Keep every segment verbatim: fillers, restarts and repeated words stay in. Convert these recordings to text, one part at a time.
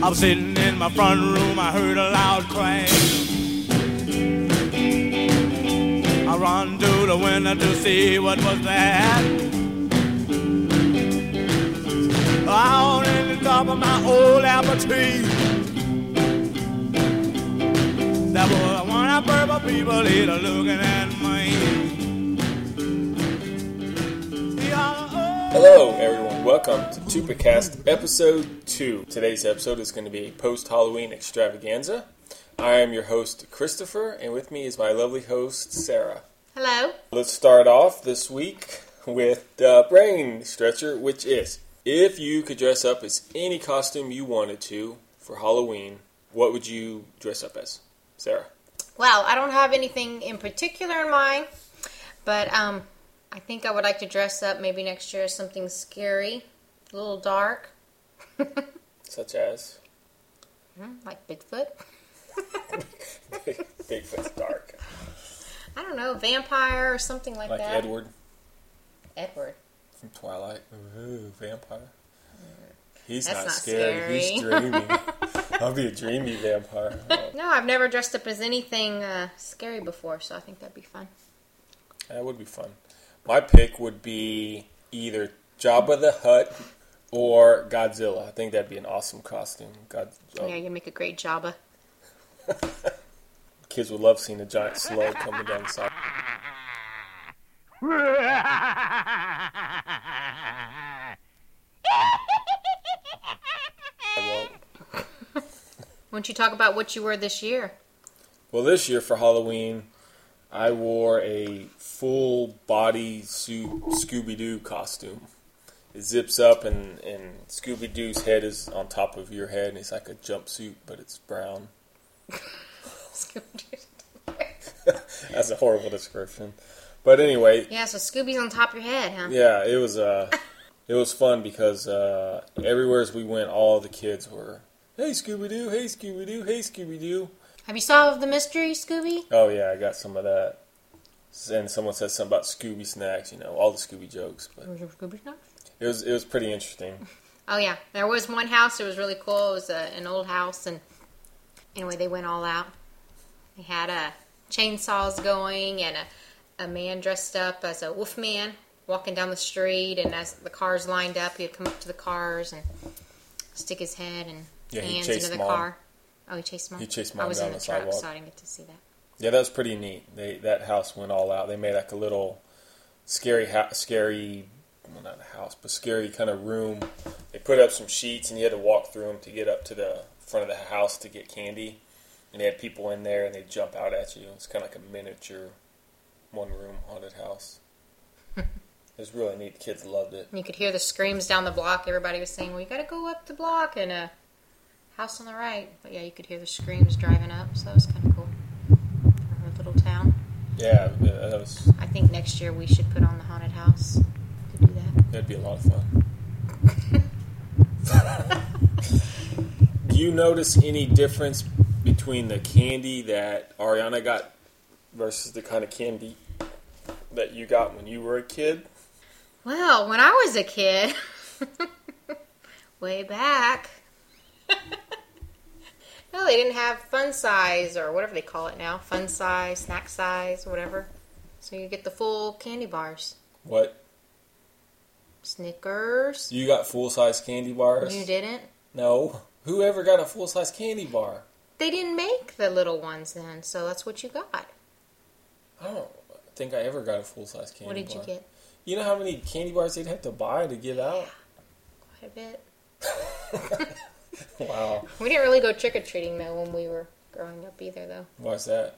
I was sitting in my front room, I heard a loud crash. I run to the window to see what was that. Out in the top of my old apple tree, there was one of purple people here looking at me. Hello everyone, welcome to Tupacast episode two. Today's episode is going to be a post-Halloween extravaganza. I am your host Christopher, and with me is my lovely host Sarah. Hello. Let's start off this week with the brain stretcher, which is, if you could dress up as any costume you wanted to for Halloween, what would you dress up as? Sarah. Well, I don't have anything in particular in mind, but um, I think I would like to dress up maybe next year as something scary, a little dark. Such as? Like Bigfoot. Bigfoot's dark. I don't know, vampire or something like, like that. Like Edward. Edward. From Twilight. Ooh, vampire. He's That's not, not scary. scary. He's dreamy. I'll be a dreamy vampire. Oh. No, I've never dressed up as anything uh, scary before, so I think that'd be fun. That would be fun. My pick would be either Jabba the Hutt or Godzilla. I think that'd be an awesome costume. God, oh. Yeah, you'd make a great Jabba. Kids would love seeing a giant slug coming down the side. Why don't you talk about what you wore this year? Well, this year for Halloween, I wore a full body suit Scooby-Doo costume. It zips up and, and Scooby-Doo's head is on top of your head, and it's like a jumpsuit, but it's brown. That's a horrible description. But anyway. Yeah, so Scooby's on top of your head, huh? Yeah, it was uh, it was fun because uh, everywhere as we went, all the kids were, hey Scooby-Doo, hey Scooby-Doo, hey Scooby-Doo. Have you solved the mystery, Scooby? Oh yeah, I got some of that. And someone said something about Scooby snacks, you know, all the Scooby jokes. But was there Scooby snacks? It was it was pretty interesting. Oh yeah, there was one house. It was really cool. It was a, an old house, and anyway, they went all out. They had uh, chainsaws going, and a, a man dressed up as a wolf man walking down the street. And as the cars lined up, he'd come up to the cars and stick his head and yeah, hands he into the mom. car. Oh, he chased mom. He chased mom I was down in the, the truck, sidewalk. so I didn't get to see that. Yeah, that was pretty neat. They that house went all out. They made like a little scary, ha- scary, well, not a house, but scary kind of room. They put up some sheets, and you had to walk through them to get up to the front of the house to get candy. And they had people in there, and they'd jump out at you. It's kind of like a miniature, one-room haunted house. It was really neat. The kids loved it. And you could hear the screams down the block. Everybody was saying, well, you got to go up the block, and a house on the right. But yeah, you could hear the screams driving up, so that was kind of cool. For our little town. Yeah, that was... I think next year we should put on the haunted house to do that. That'd be a lot of fun. Do you notice any difference between the candy that Ariana got versus the kind of candy that you got when you were a kid? Well, when I was a kid, way back, no, they didn't have fun size or whatever they call it now. Fun size, snack size, whatever. So you get the full candy bars. What? Snickers. You got full-size candy bars? You didn't? No. Whoever got a full-size candy bar? They didn't make the little ones then, so that's what you got. I don't think I ever got a full-size candy bar. What did bar. you get? You know how many candy bars they'd have to buy to give out? Quite a bit. Wow. We didn't really go trick-or-treating, though, when we were growing up either, though. Why's that?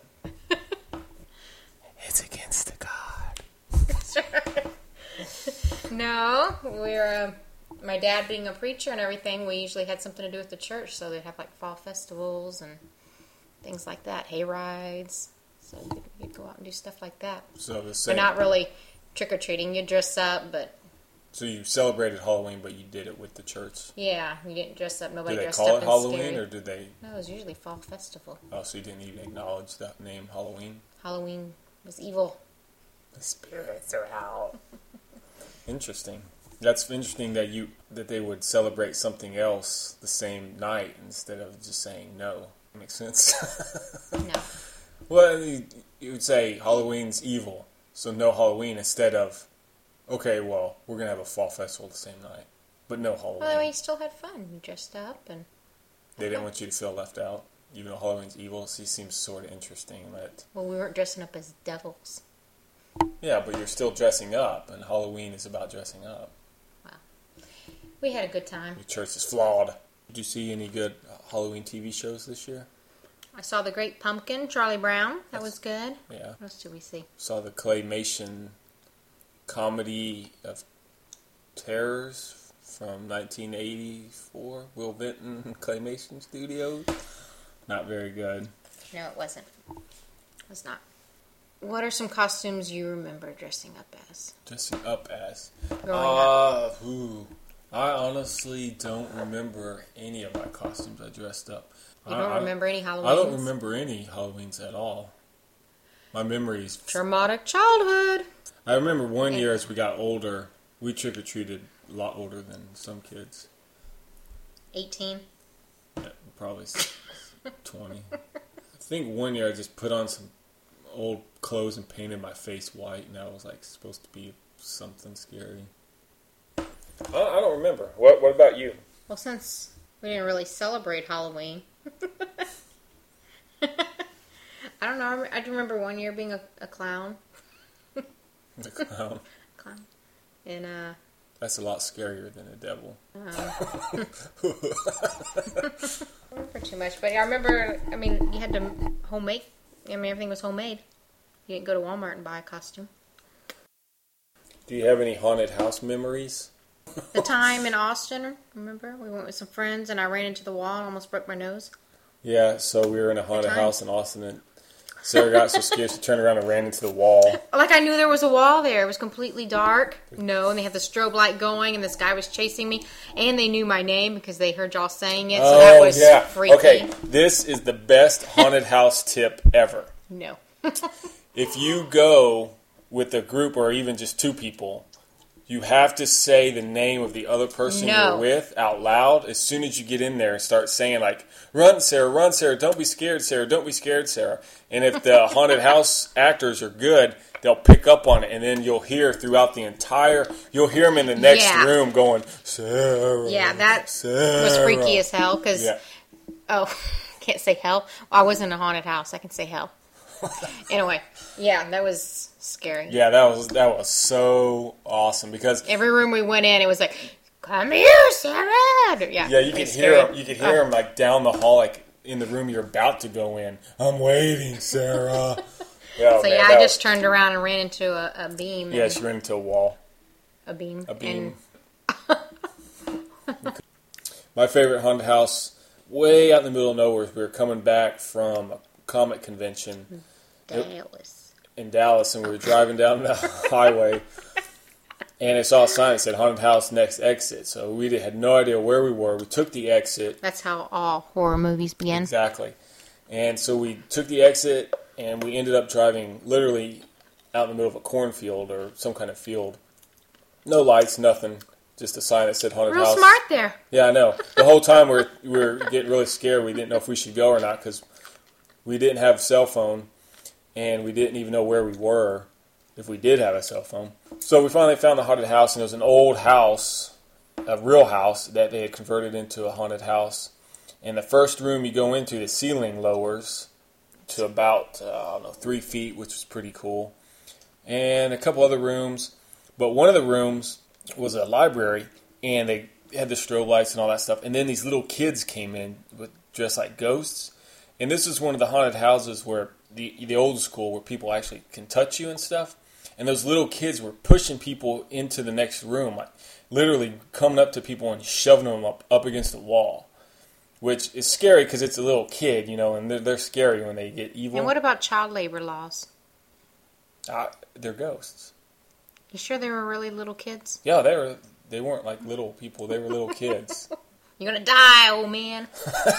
It's against the God. No, we were... Uh, my dad being a preacher and everything, we usually had something to do with the church, so they'd have, like, fall festivals and things like that, hay rides. So you'd, you'd go out and do stuff like that. So the same. But not really trick-or-treating. You'd dress up, but... So you celebrated Halloween, but you did it with the church? Yeah, you didn't dress up. Nobody did they dressed call up it in Halloween, scary. or did they... No, it was usually fall festival. Oh, so you didn't even acknowledge that name, Halloween? Halloween was evil. The spirits are out. Interesting. That's interesting that you that they would celebrate something else the same night instead of just saying no. Makes sense. No. Well, you, you would say Halloween's evil, so no Halloween instead of, okay, well, we're going to have a fall festival the same night, but no Halloween. Well, we still had fun. We dressed up and... They didn't want you to feel left out, even though Halloween's evil. So it seems sort of interesting that... Well, we weren't dressing up as devils. Yeah, but you're still dressing up, and Halloween is about dressing up. Wow. We had a good time. Your church is flawed. Did you see any good Halloween T V shows this year? I saw The Great Pumpkin, Charlie Brown. That was good. Yeah. What else did we see? Saw the claymation comedy of terrors from nineteen eighty-four, Will Vinton Claymation Studios. Not very good. No, it wasn't. It was not. What are some costumes you remember dressing up as? Dressing up as? Growing up. Uh, ooh, I honestly don't remember any of my costumes I dressed up. You don't I, remember any Halloweens? I don't remember any Halloweens at all. My memory's... Traumatic childhood. I remember one year as we got older, we trick-or-treated a lot older than some kids. eighteen? Yeah, probably twenty. I think one year I just put on some old clothes and painted my face white, and that was like supposed to be something scary. I don't, I don't remember. What What about you? Well, since we didn't really celebrate Halloween, I don't know. I do remember one year being a, a clown. The clown. Clown. And uh. That's a lot scarier than a devil. Um, I don't remember too much, but I remember. I mean, you had to homemade. I mean, everything was homemade. You didn't go to Walmart and buy a costume. Do you have any haunted house memories? The time in Austin, remember? We went with some friends and I ran into the wall and almost broke my nose. Yeah, so we were in a haunted time? house in Austin, and Sarah got so scared she turned around and ran into the wall. Like I knew there was a wall there. It was completely dark. No, and they had the strobe light going and this guy was chasing me. And they knew my name because they heard y'all saying it. So Oh, that was yeah. freaky. Okay, this is the best haunted house tip ever. No. If you go with a group or even just two people, you have to say the name of the other person No. you're with out loud as soon as you get in there and start saying, like, run, Sarah, run, Sarah, don't be scared, Sarah, don't be scared, Sarah. And if the haunted house actors are good, they'll pick up on it, and then you'll hear throughout the entire, you'll hear them in the next Yeah. room going, Sarah, Yeah, that Sarah. was freaky as hell because, Yeah. oh, can't say hell. I was in a haunted house. I can say hell. Anyway, yeah, that was scary. Yeah, that was that was so awesome because Every room we went in, it was like, come here, Sarah. Yeah, yeah, you it could was hear scary. them, you could hear Oh. them like down the hall, like in the room you're about to go in. I'm waiting, Sarah. Yeah, So man, yeah, that I just was- turned around and ran into a, a beam. yeah, and- she ran into a wall, a beam. a beam. And My favorite haunted house, way out in the middle of nowhere. We were coming back from a comic convention Dallas. in Dallas, and we were driving down the highway, and I saw a sign that said "Haunted House Next Exit." So we had no idea where we were. We took the exit. That's how all horror movies begin. Exactly. And so we took the exit, and we ended up driving literally out in the middle of a cornfield or some kind of field. No lights, nothing. Just a sign that said "Haunted Real House." smart there. Yeah, I know. The whole time we we're we were getting really scared. We didn't know if we should go or not because we didn't have a cell phone, and we didn't even know where we were if we did have a cell phone. So we finally found the haunted house, and it was an old house, a real house that they had converted into a haunted house. And the first room you go into, the ceiling lowers to about uh, I don't know three feet, which was pretty cool, and a couple other rooms. But one of the rooms was a library, and they had the strobe lights and all that stuff. And then these little kids came in with dressed like ghosts. And this is one of the haunted houses where the the old school where people actually can touch you and stuff. And those little kids were pushing people into the next room, like literally coming up to people and shoving them up, up against the wall, which is scary because it's a little kid, you know, and they're, they're scary when they get evil. And what about child labor laws? Uh, they're ghosts. You sure they were really little kids? Yeah, they were. They weren't like little people. They were little kids. You're gonna die, old man.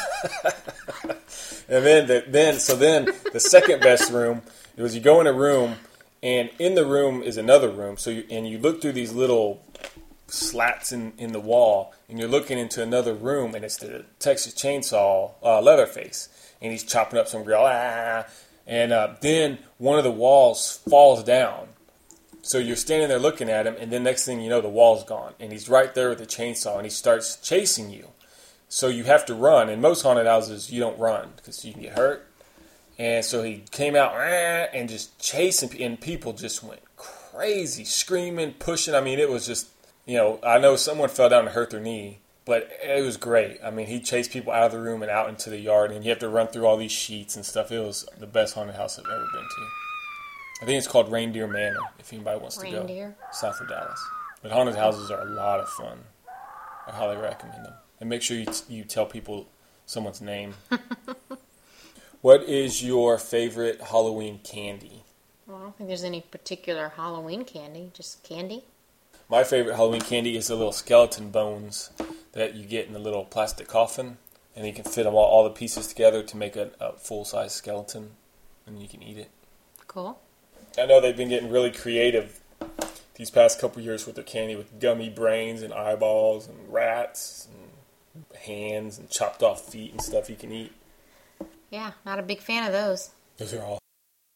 And then, the, then, so then the second best room, it was you go in a room, and in the room is another room. So you, and you look through these little slats in, in the wall, and you're looking into another room, and it's the Texas Chainsaw uh, Leatherface, and he's chopping up some grill, ah, and uh, then one of the walls falls down. So you're standing there looking at him, and then next thing you know, the wall's gone, and he's right there with the chainsaw, and he starts chasing you. So you have to run. In most haunted houses, you don't run because you can get hurt. And so he came out and just chasing, and people just went crazy, screaming, pushing. I mean, it was just, you know, I know someone fell down and hurt their knee, but it was great. I mean, he chased people out of the room and out into the yard, and you have to run through all these sheets and stuff. It was the best haunted house I've ever been to. I think it's called Reindeer Manor, if anybody wants to Reindeer. go. South of Dallas. But haunted houses are a lot of fun. I highly recommend them. And make sure you, t- you tell people someone's name. What is your favorite Halloween candy? Well, I don't think there's any particular Halloween candy, just candy. My favorite Halloween candy is the little skeleton bones that you get in a little plastic coffin. And you can fit them all, all the pieces together to make a, a full-size skeleton. And you can eat it. Cool. I know they've been getting really creative these past couple years with their candy, with gummy brains and eyeballs and rats and hands and chopped off feet and stuff you can eat. Yeah, not a big fan of those. Those are all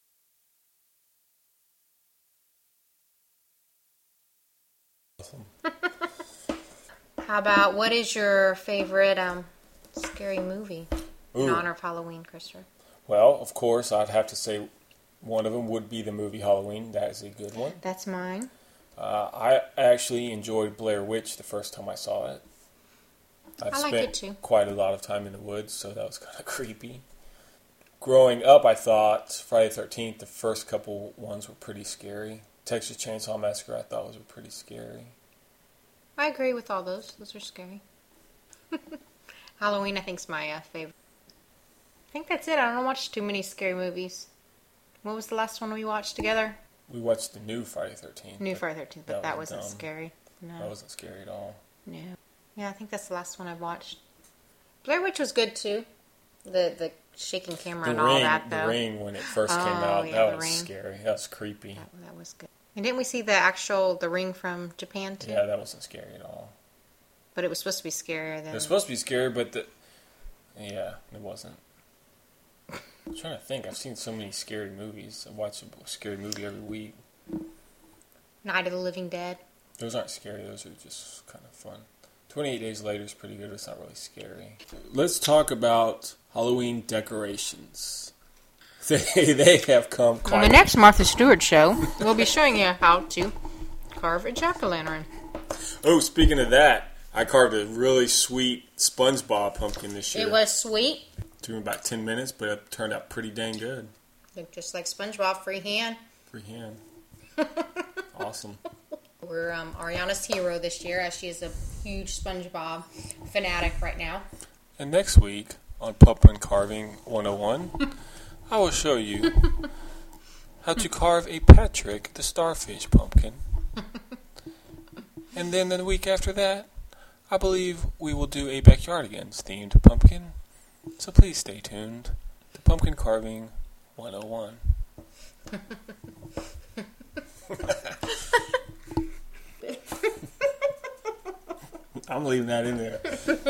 awesome. How about, what is your favorite um, scary movie in Ooh. honor of Halloween, Christopher? Well, of course, I'd have to say one of them would be the movie Halloween. That is a good one. That's mine. Uh, I actually enjoyed Blair Witch the first time I saw it. I've I like spent it too. quite a lot of time in the woods, so that was kind of creepy. Growing up, I thought Friday the thirteenth, the first couple ones were pretty scary. Texas Chainsaw Massacre, I thought was pretty scary. I agree with all those. Those are scary. Halloween, I think, is my uh, favorite. I think that's it. I don't watch too many scary movies. What was the last one we watched together? We watched the new Friday the thirteenth. New Friday the thirteenth, but that, was wasn't dumb. scary. No. That wasn't scary at all. No. Yeah, I think that's the last one I watched. Blair Witch was good too. The the shaking camera The and ring, all that, though. the ring when it first came Oh, out, yeah, that the was ring. scary. That was creepy. That, that was good. And didn't we see the actual the ring from Japan too? Yeah, that wasn't scary at all. But it was supposed to be scarier than. It was supposed to be scary, but the yeah, it wasn't. I'm trying to think. I've seen so many scary movies. I watch a scary movie every week. Night of the Living Dead. Those aren't scary. Those are just kind of fun. twenty-eight Days Later is pretty good. It's not really scary. Let's talk about Halloween decorations. They they have come quite. On the next Martha Stewart show, we'll be showing you how to carve a jack-o'-lantern. Oh, speaking of that, I carved a really sweet SpongeBob pumpkin this year. It was sweet. Took me about ten minutes, but it turned out pretty dang good. Looked just like SpongeBob, freehand. Freehand. Awesome. We're um, Ariana's hero this year, as she is a huge SpongeBob fanatic right now. And next week on Pumpkin Carving one oh one, I will show you how to carve a Patrick the Starfish pumpkin. And then the week after that, I believe we will do a Backyardigans themed pumpkin. So please stay tuned to Pumpkin Carving one oh one. I'm leaving that in there.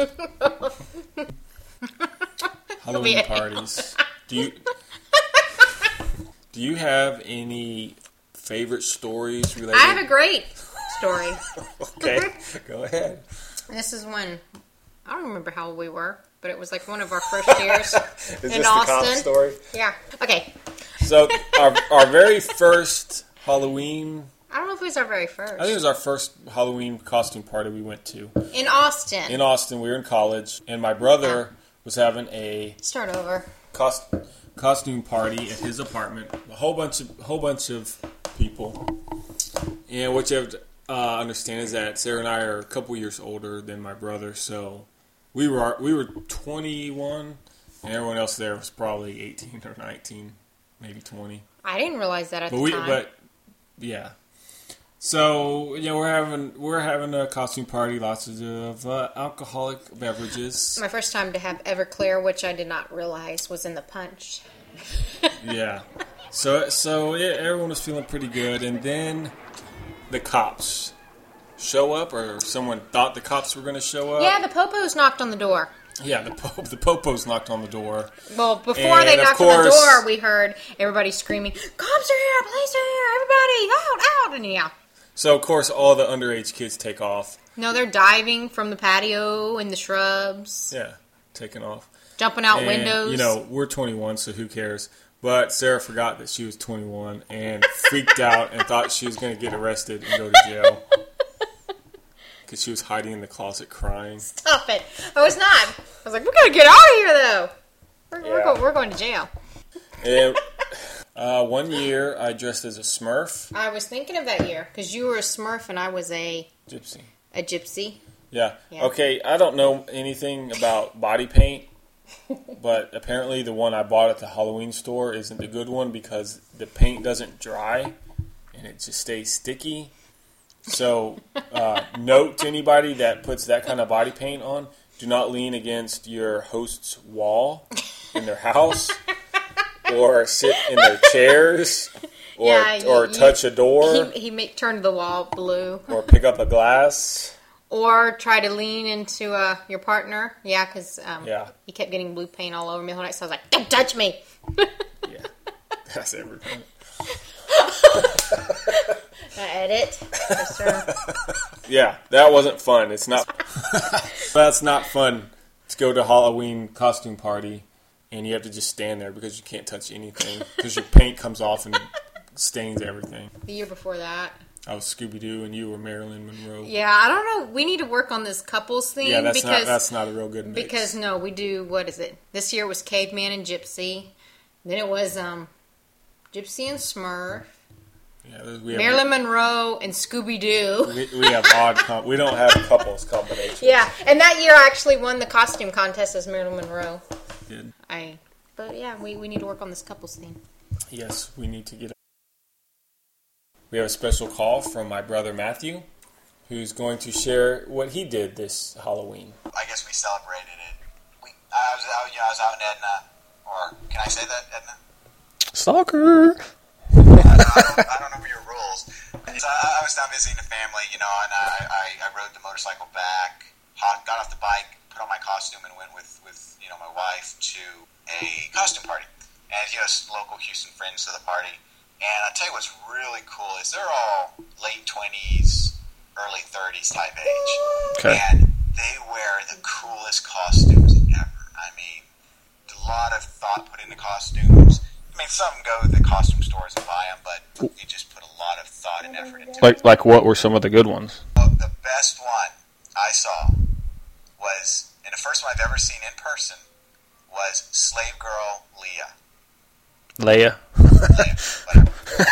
Halloween Yeah. parties. Do you do you have any favorite stories related? I have a great story. Okay, go ahead. This is when, I don't remember how old we were, but it was like one of our first years Is in this the Austin. cop story? Yeah. Okay. So our our very first Halloween, I don't know if it was our very first. I think it was our first Halloween costume party we went to In Austin. in Austin. We were in college, and my brother was having a Start over. cost, costume party at his apartment. A whole bunch of whole bunch of people, and what you have to uh, understand is that Sarah and I are a couple years older than my brother, so we were we were twenty-one, and everyone else there was probably eighteen or nineteen, maybe twenty. I didn't realize that at But the we, time. but yeah. So you know we're having we're having a costume party, lots of uh, alcoholic beverages. My first time to have Everclear, which I did not realize was in the punch. Yeah. So so yeah, everyone was feeling pretty good, and then the cops show up, or someone thought the cops were going to show up. Yeah, the popos knocked on the door. Yeah, the po- the popos knocked on the door. Well, before And, they of knocked on the course- door, we heard everybody screaming, "Cops are here! Police are here! Everybody, out, out!" And yeah. So, of course, all the underage kids take off. No, they're diving from the patio in the shrubs, Yeah, taking off. jumping out And, windows. you know, we're twenty-one, so who cares? But Sarah forgot that she was twenty-one and freaked out and thought she was going to get arrested and go to jail. Because she was hiding in the closet crying. Stop it. I was not. I was like, we gotta get out of here, though. We're, we're, Yeah. go, we're going to jail. And uh, one year, I dressed as a Smurf. I was thinking of that year, because you were a Smurf and I was a, Gypsy. a gypsy. Yeah. Yeah. Okay, I don't know anything about body paint, but apparently the one I bought at the Halloween store isn't the good one because the paint doesn't dry and it just stays sticky. So, uh, note to anybody that puts that kind of body paint on, do not lean against your host's wall in their house or sit in their chairs or, Yeah, you- or you- touch a door He, he made, turned the wall blue. or pick up a glass. Or try to lean into uh, your partner. Yeah, because um, Yeah. he kept getting blue paint all over me the whole night. So I was like, don't touch me. Yeah, that's everything. I edit. Yes, sir. Yeah, that wasn't fun. It's not. That's not fun to go to Halloween costume party and you have to just stand there because you can't touch anything because your paint comes off and stains everything. The year before that. I was Scooby Doo and you were Marilyn Monroe. Yeah, I don't know. We need to work on this couples thing. Yeah, that's because, not that's not a real good mix. Because, no, we do, what is it? This year was Caveman and Gypsy. Then it was um, Gypsy and Smurf. yeah, we have, Marilyn Monroe and Scooby Doo. we, we have odd. Com- we don't have couples combinations. Yeah, and that year I actually won the costume contest as Marilyn Monroe. Good. I, but yeah, we, we need to work on this couples thing. Yes, we need to get. We have a special call from my brother Matthew, who's going to share what he did this Halloween. I guess we celebrated it. We, I was out, you know, I was out in Edna, or can I say that, Edna? Stalker. I don't, I don't know your rules. So I, I was down visiting the family, you know, and I, I, I rode the motorcycle back, hot, got off the bike, put on my costume, and went with, with you know my wife to a costume party. And you know, local Houston friends to the party. And I'll tell you what's really cool is they're all late twenties, early thirties type age. Okay. And they wear the coolest costumes ever. I mean, a lot of thought put into costumes. I mean, some go to the costume stores and buy them, but you just put a lot of thought and effort into it. Like like what were some of the good ones? Oh, the best one I saw was, and the first one I've ever seen in person, was Slave Girl Leah. Leia. Leia, whatever.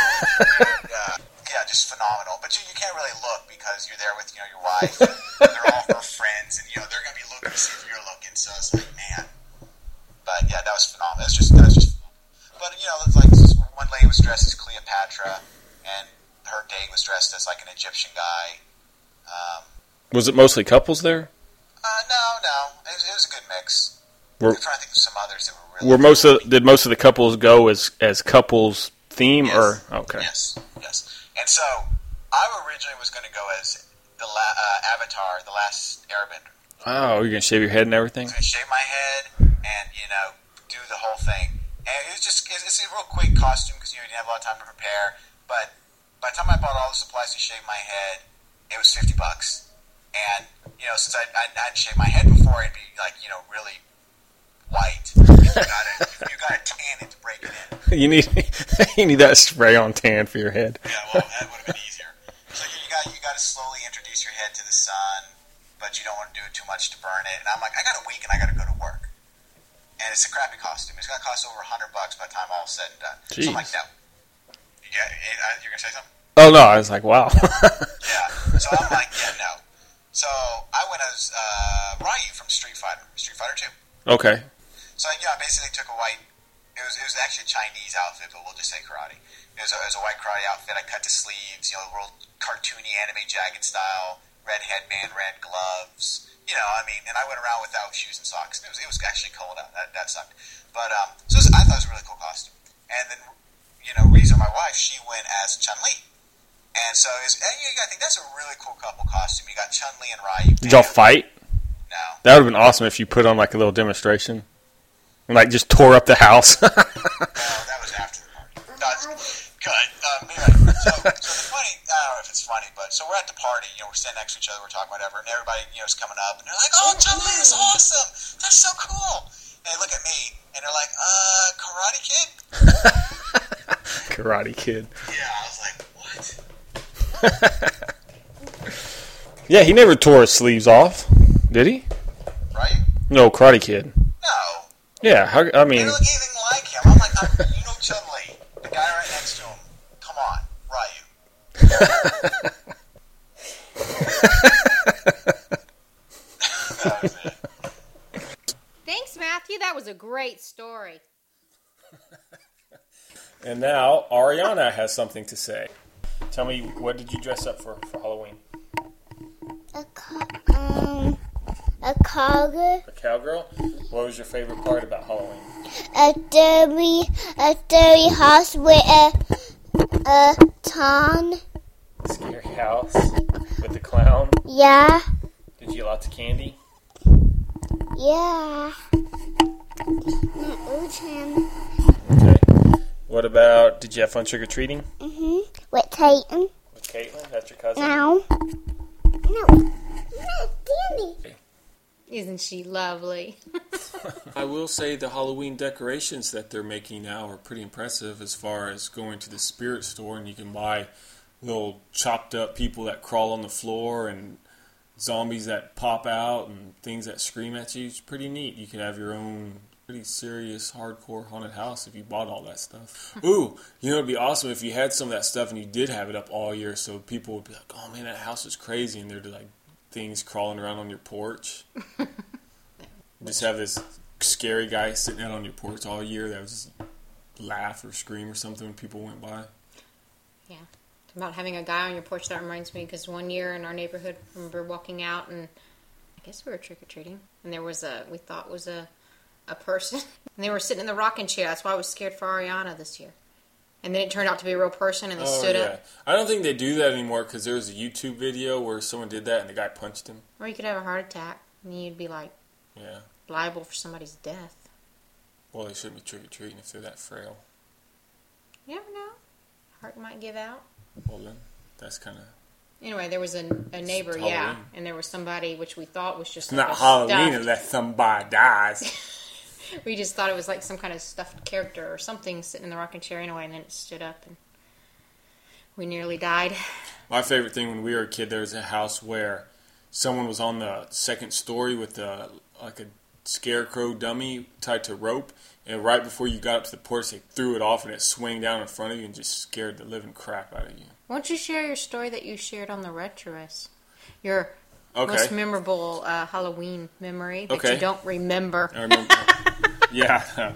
yeah, yeah, just phenomenal. But you, you can't really look because you're there with you know your wife. And they're all her friends, and you know they're gonna be looking to see if you're looking. So it's like, man. But yeah, that was phenomenal. That's just that was just. But you know, it's like one lady was dressed as Cleopatra, and her date was dressed as like an Egyptian guy. Um, Was it mostly couples there? uh, no, no, it was, it was a good mix. Were, I'm trying to think of some others that were really. were most of did most of the couples go as as couples theme Yes. or okay? Yes, yes. And so I originally was going to go as the la- uh, Avatar, the Last Airbender. Oh, you're gonna shave your head and I everything. was going to shave my head and you know do the whole thing. And it was just it's, it's a real quick costume because you know you didn't have a lot of time to prepare. But by the time I bought all the supplies to shave my head, it was fifty bucks. And you know since I I hadn't shaved my head before, it'd be like you know really white. You gotta you gotta tan it to break it in. You need you need that spray on tan for your head. Yeah, well, that would have been easier. So you got you got to slowly introduce your head to the sun, but you don't want to do it too much to burn it. And I'm like, I got a week and I got to go to work, and it's a crappy costume. It's gonna cost over a hundred bucks by the time all's said and done. Jeez. So I'm like, no. Yeah, you're gonna say something? Oh no, I was like, wow. Yeah. So I'm like, yeah, no. So I went as uh, Ryu from Street Fighter, Street Fighter two. Okay. So yeah, I basically took a white. It was it was actually a Chinese outfit, but we'll just say karate. It was a, it was a white karate outfit. I cut the sleeves, you know, real cartoony anime jagged style, red headband, red gloves. You know, I mean, and I went around without shoes and socks. It was it was actually cold out. That that sucked. But um, so it was, I thought it was a really cool costume. And then, you know, Riza, my wife, she went as Chun-Li, And so, it's, and you, I think that's a really cool couple costume. You got Chun-Li and Ryu. Did y'all fight? No. That would have been awesome if you put on like a little demonstration and like just tore up the house. No, that was after the party. No, it's good. Um, anyway, so, so the funny, I don't know if it's funny, but so we're at the party, you know, we're standing next to each other, we're talking whatever, and everybody, you know, is coming up, and they're like, oh, Chun-Li is awesome. That's so cool. And they look at me, and they're like, uh, Karate Kid? Karate Kid. Yeah, I was like, what? Yeah, he never tore his sleeves off, did he? Right? No, Karate Kid. No. Yeah, how, I They mean, don't look anything like him. I'm like, I'm, you know Chun-Li, the guy right next to him. Come on, Ryu. That was it. Thanks, Matthew. That was a great story. and now Ariana has something to say. Tell me, what did you dress up for for Halloween? A co- um a cowgirl, A cowgirl? What was your favorite part about Halloween? a dirty a dirty house with a a ton. Scary house with the clown. Yeah, Did you get lots of candy? yeah. Not him. Okay. What about, did you have fun trick-or-treating Mhm. With Titan. with Caitlin? That's your cousin? No. No. No, Danny. Isn't she lovely? I will say the Halloween decorations that they're making now are pretty impressive as far as going to the spirit store and you can buy little chopped up people that crawl on the floor and zombies that pop out and things that scream at you. It's pretty neat. You could have your own pretty serious hardcore haunted house if you bought all that stuff. Ooh, you know, it'd be awesome if you had some of that stuff and you did have it up all year so people would be like, oh man, that house is crazy, and there'd be like things crawling around on your porch. Just have this scary guy sitting out on your porch all year that would just laugh or scream or something when people went by. Yeah. About having a guy on your porch, that reminds me, because one year in our neighborhood, I remember walking out, and I guess we were trick-or-treating, and there was a, we thought was a, a person, and they were sitting in the rocking chair. That's why I was scared for Ariana this year. And then it turned out to be a real person, and they Oh, stood yeah. up. I don't think they do that anymore because there was a YouTube video where someone did that and the guy punched him. Or you could have a heart attack, and then you'd be, like, Yeah. liable for somebody's death. Well, they shouldn't be trick-or-treating if they're that frail. You never know. Heart might give out. Well, then, that's kind of... Anyway, there was a, a neighbor, It's yeah, Halloween. and there was somebody which we thought was just It's like not a Halloween stuffed- unless somebody dies. We just thought it was like some kind of stuffed character or something sitting in the rocking chair anyway, and then it stood up, and we nearly died. My favorite thing when we were a kid, there was a house where someone was on the second story with a, like a scarecrow dummy tied to rope, and right before you got up to the porch, they threw it off and it swung down in front of you and just scared the living crap out of you. Why don't you share your story that you shared on the Retroist? Your Okay. most memorable uh, Halloween memory that Okay. you don't remember. I remember. Yeah.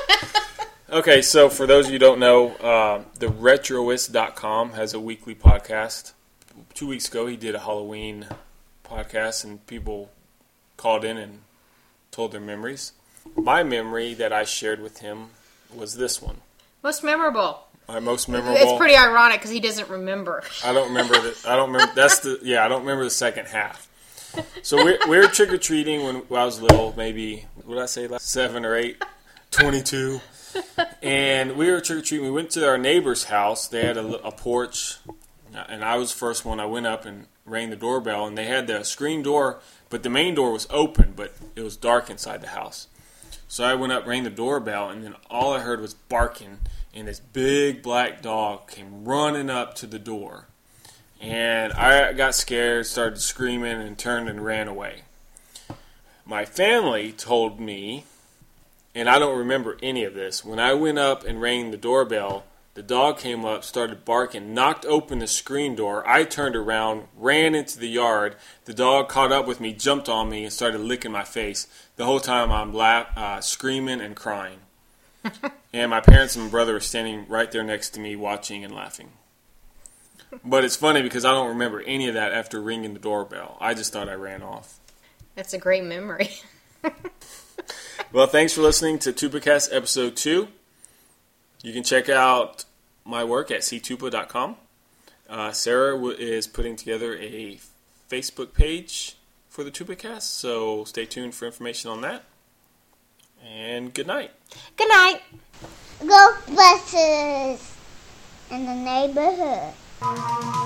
Okay, so for those of you who don't know, uh, the retroist dot com has a weekly podcast. Two weeks ago, he did a Halloween podcast, and people called in and told their memories. My memory that I shared with him was this one. Most memorable. My most memorable. It's pretty ironic because he doesn't remember. I don't remember the. I don't remember. That's the. Yeah, I don't remember the second half. So we we were trick or treating when I was little, maybe what did I say, like seven or eight, twenty-two, and we were trick or treating. We went to our neighbor's house. They had a, a porch, and I was the first one. I went up and rang the doorbell, and they had the screen door, but the main door was open, but it was dark inside the house. So I went up, rang the doorbell, and then all I heard was barking. And this big black dog came running up to the door. And I got scared, started screaming, and turned and ran away. My family told me, and I don't remember any of this, when I went up and rang the doorbell, the dog came up, started barking, knocked open the screen door. I turned around, ran into the yard. The dog caught up with me, jumped on me, and started licking my face. The whole time I'm la- uh, screaming and crying. And my parents and my brother were standing right there next to me watching and laughing. But it's funny because I don't remember any of that after ringing the doorbell. I just thought I ran off. That's a great memory. Well, thanks for listening to TupaCast Episode two. You can check out my work at c tupa dot com. Uh, Sarah w- is putting together a Facebook page for the TubaCast, so stay tuned for information on that. And good night. Good night. Go buses in the neighborhood.